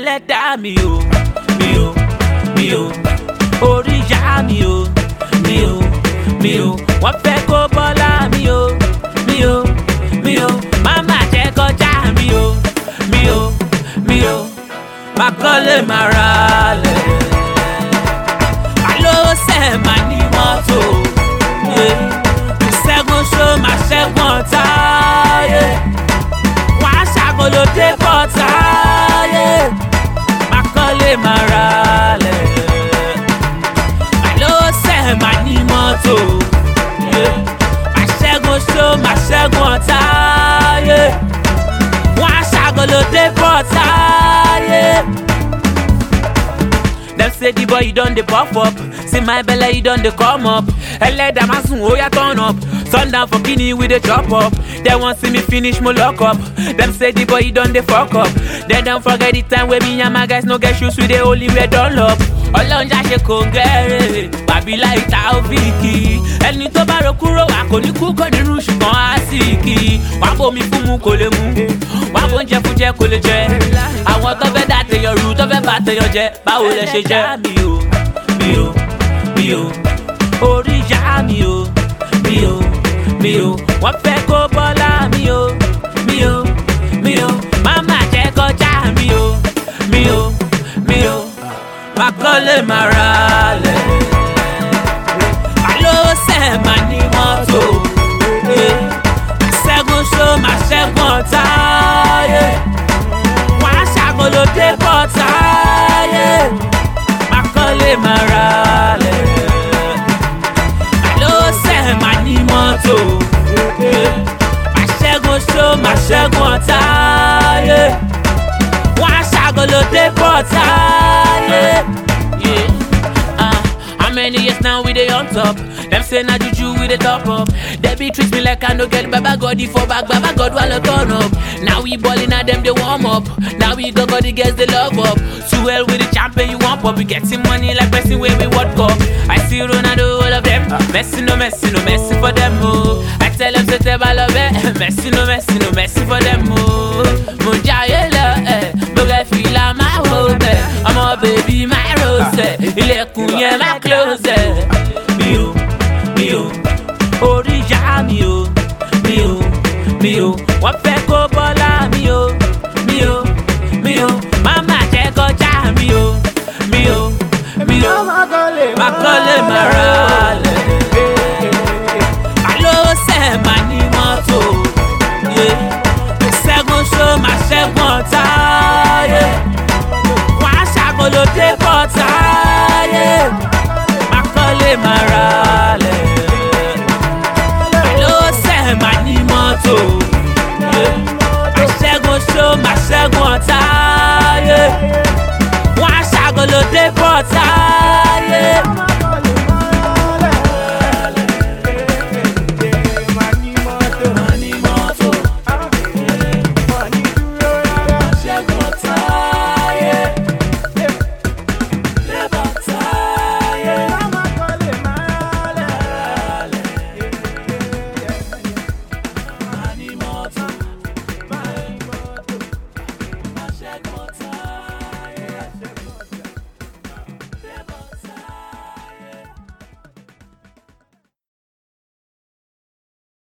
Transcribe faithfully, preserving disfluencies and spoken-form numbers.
ẹlẹ́dàá mi o, mi o, mi o, orí ìyá mi o, mi o, mi o, wọ́n fẹ́ kó bọ́lá mi o, mi o, mi o, mama jẹ́ kọjá mi o, mi o, mi o, má kọ́lé má ra lẹ̀, àlọ́ sẹ́ má ní mọ́tò, ìṣẹ́gun ṣó má ṣẹ́gun ọ̀tá, wọ́n á ṣàkólódé bọ́tà, má kọ́lé má ra lẹ̀, àlọ́ sẹ́ má ní mọ́tò, má ṣẹ́gun ṣó má ṣẹ́gun ọ̀tá, wọ́n á ṣàkólódé bọ́tà. Them say the boy you done the pop up, see my belly you done the come up. Ẹlẹ́dàá má sùn ó yá turn up, sundown for kini we dey chop up. They want see me finish mo lock up. Them say the boy you done the fuck up. They don't forget the time when me and my guys no get shoes we dey only wear Dunlop. Ọlọ́run já ṣe kò ń gẹ́rẹ́, bàbí láì ta ó fi kì í. Ẹni tó bá ro kúrò wà kò ní kú kò nínú ṣùgbọ́n á sì kì í. Wà á bomi fún mu kò lè mu, wà á bóúnjẹ fún jẹ kò lè jẹ. Àwọn tó fẹ́ dá tèèyàn rú tó fẹ́ bá tèèyàn jẹ, báwo lẹ ṣe jẹ? Mi o, mi o, mi o, orí ìyá mi o, mi o, mi o, wọ́n fẹ́ kó bọ́lá mi o, mi o, mi o, mama jẹ́ kọjá mi o, mi o, mi o, má kọ́lé má ra lẹ̀, àlọ́ sẹ́ má ní mọ́tò, ìṣẹ́gun ṣó má ṣẹ́gun ọ̀tá, wọ́n á ṣàkólódé bọ́tà, má kọ́lé má ra lẹ̀, àlọ́ sẹ́ má ní mọ́tò, má ṣẹ́gun ṣó má ṣẹ́gun ọ̀tá, wọ́n á ṣàkólódé bọ́tà. How many years now we dey on top? Them say na juju we dey top up. They be treat me like I no get Baba God for back, Baba God while I turn up. Now we ballin' at them they warm up. Now we go go the girls they love up. Too well with the champion you want pop. We getting money like Messi when we World Cup. I see Ronaldo all of them. Messi no Messi no Messi for them oh. I tell them to tell I love it. Messi no Messi no Messi for them oh. Munjaye love eh. Boga feel like my hope eh. I'm a baby my rose eh. Ilẹ̀kùn yẹn má close eh. Mi o, mi o, orí ìyá mi o, mi o, mi o, wọ́n fẹ́ kó bọ́lá mi o, mi o, mi o, mama jẹ́ kọjá mi o, mi o, mi o, má kọ́lé má ra lẹ̀, àlọ́ sẹ́ má ní mọ́tò, ìṣẹ́gun ṣó má ṣẹ́gun ọ̀tá, wọ́n á ṣàkólódé bọ́tà, má kọ́lé má ra lẹ̀, àlọ́ sẹ́ má ní mọ́tò, ìṣẹ́gun ṣó má ṣẹ́gun ọ̀tá.